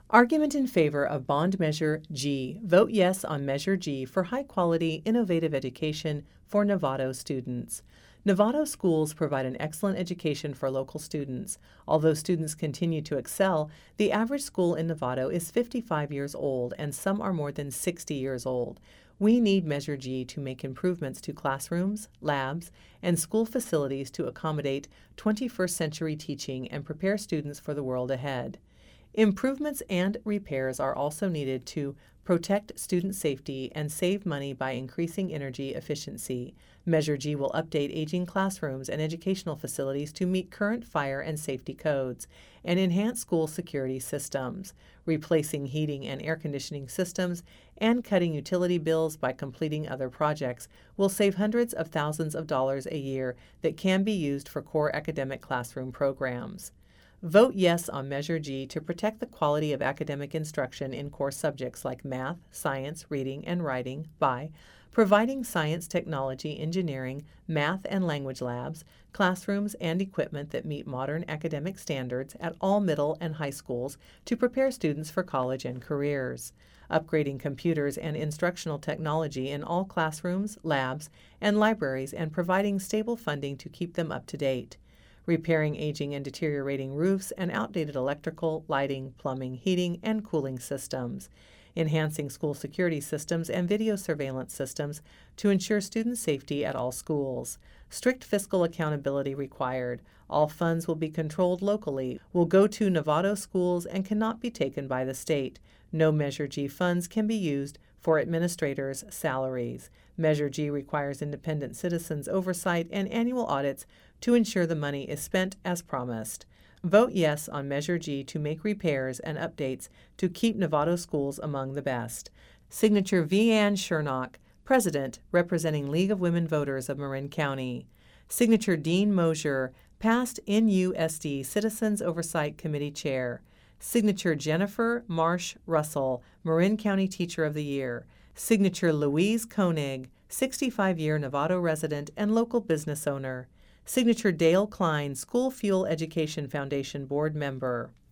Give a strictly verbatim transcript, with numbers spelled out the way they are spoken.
Argument in favor of Bond Measure G. Vote yes on Measure G for high-quality, innovative education for Novato students. Novato schools provide an excellent education for local students. Although students continue to excel, the average school in Novato is fifty-five years old, and some are more than sixty years old. We need Measure G to make improvements to classrooms, labs, and school facilities to accommodate twenty-first century teaching and prepare students for the world ahead. Improvements and repairs are also needed to protect student safety and save money by increasing energy efficiency. Measure G will update aging classrooms and educational facilities to meet current fire and safety codes and enhance school security systems, replacing heating and air conditioning systems and cutting utility bills by completing other projects will save hundreds of thousands of dollars a year that can be used for core academic classroom programs. Vote yes on Measure G to protect the quality of academic instruction in core subjects like math, science, reading, and writing by providing science, technology, engineering, math, and language labs, classrooms, and equipment that meet modern academic standards at all middle and high schools to prepare students for college and careers, upgrading computers and instructional technology in all classrooms, labs, and libraries, and providing stable funding to keep them up to date, repairing aging and deteriorating roofs and outdated electrical, lighting, plumbing, heating, and cooling systems, enhancing school security systems and video surveillance systems to ensure student safety at all schools. Strict fiscal accountability required. All funds will be controlled locally, will go to Novato schools, and cannot be taken by the state. No Measure G funds can be used for administrators' salaries. Measure G requires independent citizens' oversight and annual audits to ensure the money is spent as promised. Vote yes on Measure G to make repairs and updates to keep Novato schools among the best. Signature V. Ann Shernock, President, representing League of Women Voters of Marin County. Signature Dean Mosier, past N U S D Citizens Oversight Committee Chair. Signature Jennifer Marsh Russell, Marin County Teacher of the Year. Signature Louise Koenig, sixty-five-year Novato resident and local business owner. Signature Dale Klein, School Fuel Education Foundation Board Member.